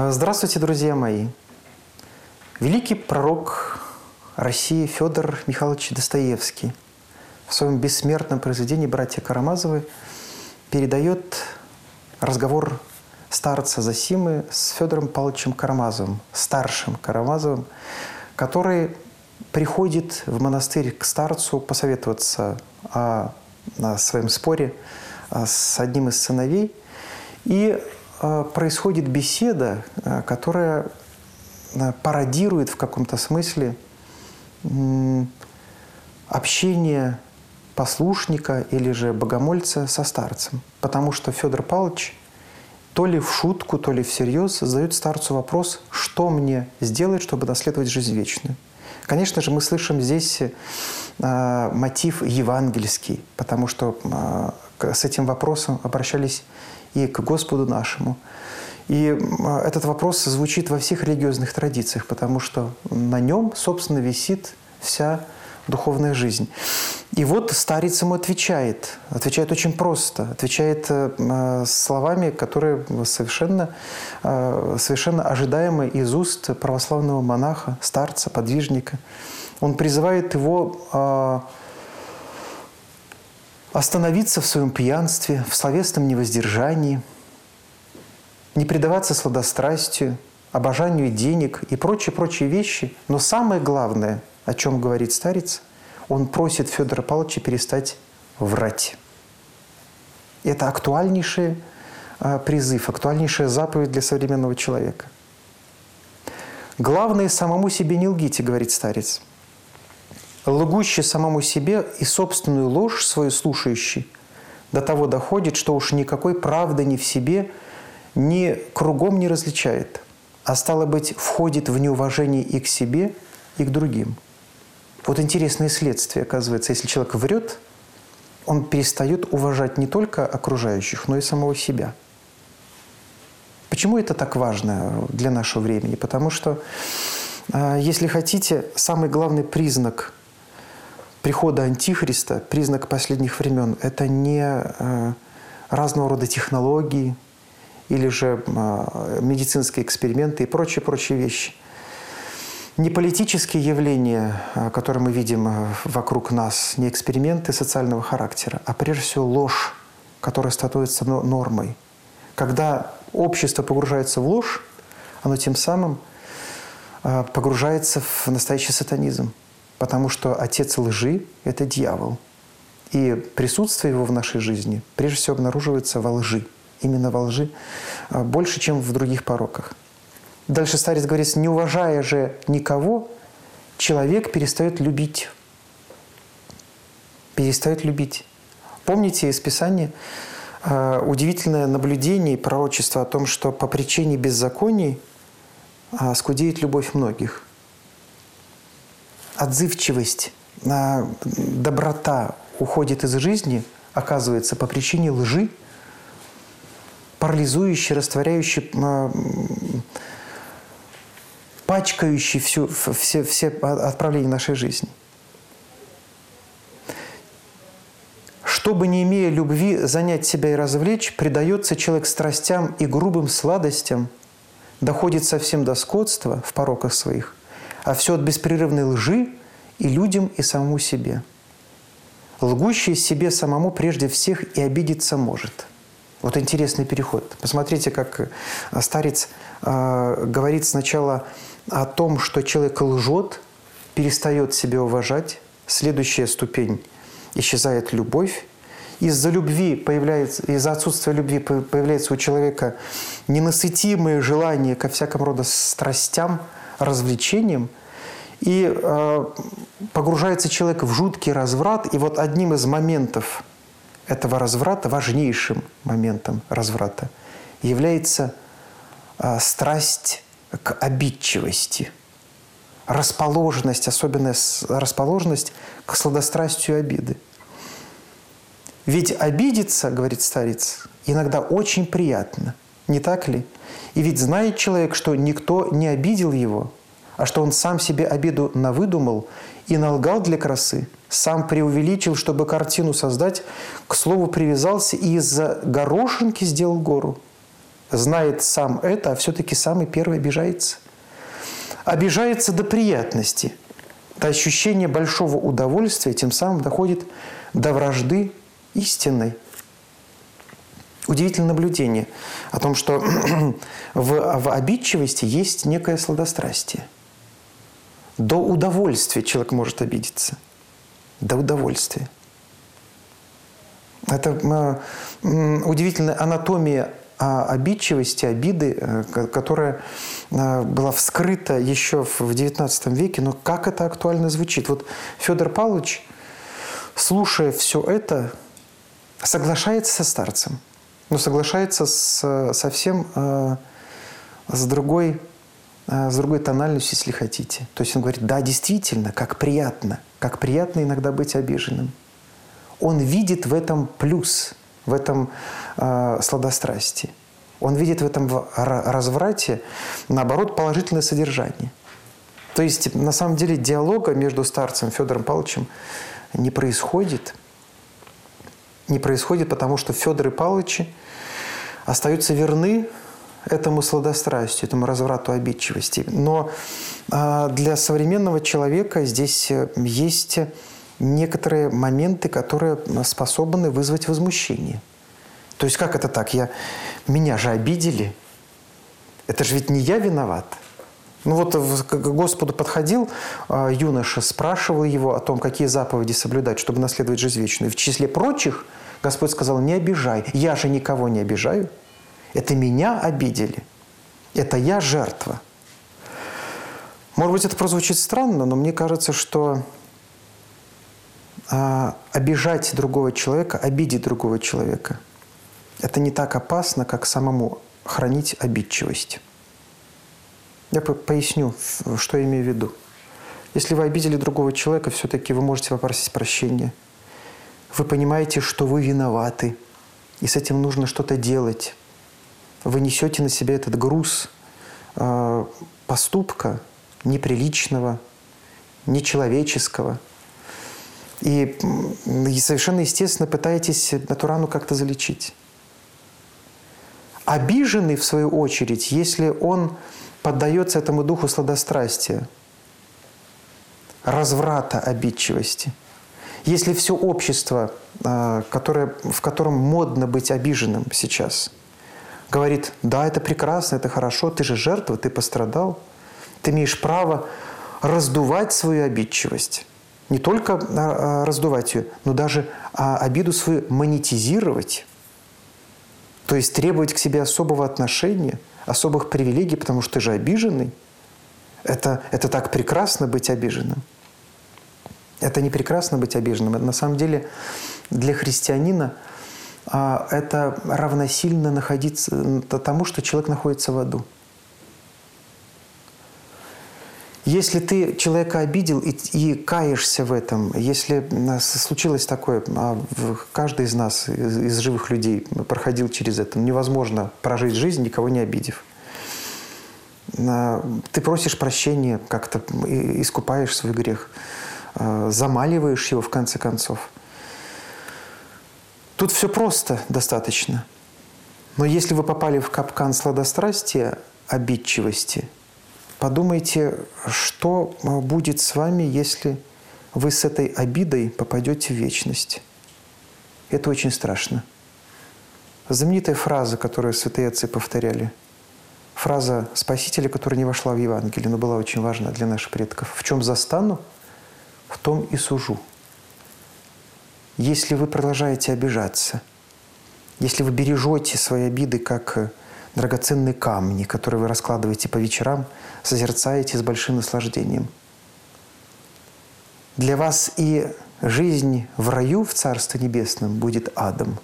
Здравствуйте, друзья мои! Великий пророк России Федор Михайлович Достоевский в своем бессмертном произведении «Братья Карамазовы» передает разговор старца Зосимы с Федором Павловичем Карамазовым, старшим Карамазовым, который приходит в монастырь к старцу посоветоваться о своем споре с одним из сыновей. И происходит беседа, которая пародирует в каком-то смысле общение послушника или же богомольца со старцем. Потому что Федор Павлович то ли в шутку, то ли всерьез задает старцу вопрос, что мне сделать, чтобы наследовать жизнь вечную. Конечно же, мы слышим здесь мотив евангельский, потому что с этим вопросом обращались и к Господу нашему. И этот вопрос звучит во всех религиозных традициях, потому что на нем, собственно, висит вся духовная жизнь. И вот старец ему отвечает очень просто, отвечает словами, которые совершенно ожидаемы из уст православного монаха, старца, подвижника. Он призывает его остановиться в своем пьянстве, в словесном невоздержании, не предаваться сладострастию, обожанию денег и прочие вещи. Но самое главное, о чем говорит старец, он просит Федора Павловича перестать врать. Это актуальнейший призыв, актуальнейшая заповедь для современного человека. «Главное, самому себе не лгите», — говорит старец. «Лгущий самому себе и собственную ложь свою слушающий до того доходит, что уж никакой правды ни в себе, ни кругом не различает, а стало быть, входит в неуважение и к себе, и к другим». Вот интересное следствие, оказывается, если человек врет, он перестает уважать не только окружающих, но и самого себя. Почему это так важно для нашего времени? Потому что, если хотите, самый главный признак прихода Антихриста, признак последних времен, это не разного рода технологии или же медицинские эксперименты и прочие вещи. Не политические явления, которые мы видим вокруг нас, не эксперименты социального характера, а прежде всего ложь, которая становится нормой. Когда общество погружается в ложь, оно тем самым погружается в настоящий сатанизм. Потому что отец лжи – это дьявол. И присутствие его в нашей жизни прежде всего обнаруживается во лжи. Именно во лжи больше, чем в других пороках. Дальше старец говорит, не уважая же никого, человек перестает любить. Перестает любить. Помните из Писания удивительное наблюдение и пророчество о том, что по причине беззаконий скудеет любовь многих. Отзывчивость, доброта уходит из жизни, оказывается, по причине лжи, парализующей, растворяющей, пачкающей все отправления нашей жизни. Чтобы, не имея любви, занять себя и развлечь, предается человек страстям и грубым сладостям, доходит совсем до скотства в пороках своих, а все от беспрерывной лжи и людям, и самому себе. Лгущий себе самому прежде всех и обидеться может. Вот интересный переход. Посмотрите, как старец говорит сначала о том, что человек лжет, перестает себя уважать. Следующая ступень – исчезает любовь. Из-за отсутствия любви появляется у человека ненасытимое желание ко всякому рода страстям, развлечениям, и погружается человек в жуткий разврат. И вот одним из моментов этого разврата, важнейшим моментом разврата, является страсть к обидчивости, расположенность, особенно расположенность к сладострастию обиды. Ведь обидеться, говорит старец, иногда очень приятно, не так ли? И ведь знает человек, что никто не обидел его, а что он сам себе обиду навыдумал и налгал для красы, сам преувеличил, чтобы картину создать, к слову привязался и из-за горошинки сделал гору. знает сам это, а все-таки самый первый обижается. Обижается до приятности, до ощущения большого удовольствия, тем самым доходит до вражды истинной. Удивительное наблюдение о том, что в обидчивости есть некое сладострастие. До удовольствия человек может обидеться. До удовольствия. Это удивительная анатомия обидчивости, обиды, которая была вскрыта еще в XIX веке, но как это актуально звучит. Вот Федор Павлович, слушая все это, соглашается со старцем, но соглашается совсем с другой тональностью, если хотите. То есть он говорит, да, действительно, как приятно иногда быть обиженным. Он видит в этом плюс, в этом сладострастии. Он видит в этом разврате, наоборот, положительное содержание. То есть, на самом деле, диалога между старцем Федором Павловичем не происходит. Не происходит, потому что Федор и Павлович остаются верны этому сладострастию, этому разврату обидчивости. Но для современного человека здесь есть некоторые моменты, которые способны вызвать возмущение. То есть как это так? Меня же обидели. Это же ведь не я виноват. Ну вот к Господу подходил юноша, спрашивал его о том, какие заповеди соблюдать, чтобы наследовать жизнь вечную. И в числе прочих Господь сказал, не обижай. Я же никого не обижаю. Это меня обидели. Это я жертва. Может быть, это прозвучит странно, но мне кажется, что обижать другого человека, обидеть другого человека – это не так опасно, как самому хранить обидчивость. Я поясню, что я имею в виду. Если вы обидели другого человека, все-таки вы можете попросить прощения. Вы понимаете, что вы виноваты, и с этим нужно что-то делать. Вы несете на себе этот груз поступка неприличного, нечеловеческого. И совершенно естественно пытаетесь эту рану как-то залечить. Обиженный, в свою очередь, если он поддается этому духу сладострастия, разврата обидчивости, если все общество, в котором модно быть обиженным сейчас, говорит, да, это прекрасно, это хорошо, ты же жертва, ты пострадал, ты имеешь право раздувать свою обидчивость. Не только раздувать ее, но даже обиду свою монетизировать. То есть требовать к себе особого отношения, особых привилегий, потому что ты же обиженный. Это так прекрасно быть обиженным. Это не прекрасно быть обиженным. Это, на самом деле для христианина это равносильно находиться тому, что человек находится в аду. Если ты человека обидел и каешься в этом, если случилось такое, каждый из нас, из живых людей, проходил через это, невозможно прожить жизнь, никого не обидев. Ты просишь прощения, как-то искупаешь свой грех, замаливаешь его в конце концов. Тут все просто достаточно. Но если вы попали в капкан сладострастия, обидчивости, подумайте, что будет с вами, если вы с этой обидой попадете в вечность. Это очень страшно. Знаменитая фраза, которую святые отцы повторяли. Фраза Спасителя, которая не вошла в Евангелие, но была очень важна для наших предков. «В чем застану, в том и сужу». Если вы продолжаете обижаться, если вы бережете свои обиды как драгоценные камни, которые вы раскладываете по вечерам, созерцаете с большим наслаждением. Для вас и жизнь в раю, в Царстве Небесном, будет адом.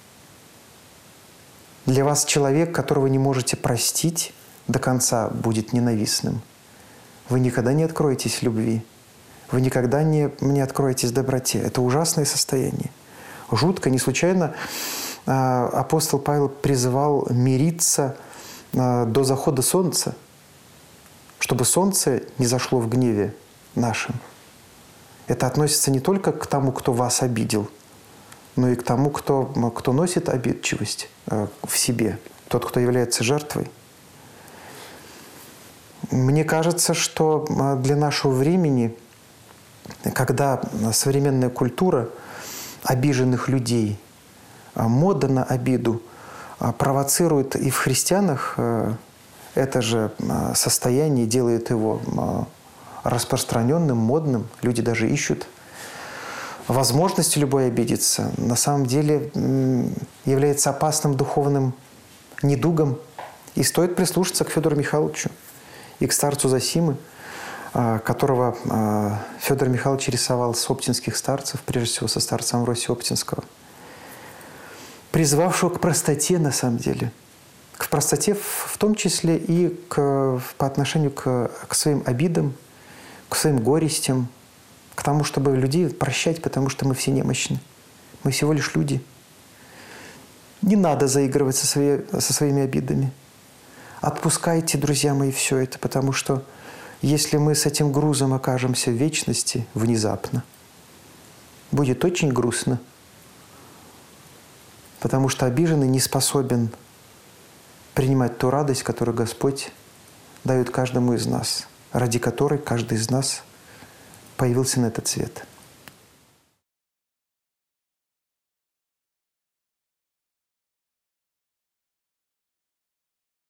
Для вас человек, которого не можете простить, до конца будет ненавистным. Вы никогда не откроетесь любви. Вы никогда не откроетесь доброте. Это ужасное состояние. Жутко, не случайно апостол Павел призывал мириться до захода солнца, чтобы солнце не зашло в гневе нашем. Это относится не только к тому, кто вас обидел, но и к тому, кто носит обидчивость в себе. тот, кто является жертвой. Мне кажется, что для нашего времени, когда современная культура обиженных людей, мода на обиду провоцирует и в христианах это же состояние, делает его распространенным, модным. Люди даже ищут возможности любой обидеться. На самом деле является опасным духовным недугом. И стоит прислушаться к Федору Михайловичу и к старцу Зосимы, которого Федор Михайлович рисовал с оптинских старцев, прежде всего со старца Амвросия Оптинского, призвавшего к простоте на самом деле. К простоте в том числе и по отношению к своим обидам, к своим горестям, к тому, чтобы людей прощать, потому что мы все немощны. Мы всего лишь люди. Не надо заигрывать со своими обидами. Отпускайте, друзья мои, все это, потому что если мы с этим грузом окажемся в вечности внезапно, будет очень грустно, потому что обиженный не способен принимать ту радость, которую Господь дает каждому из нас, ради которой каждый из нас появился на этот свет.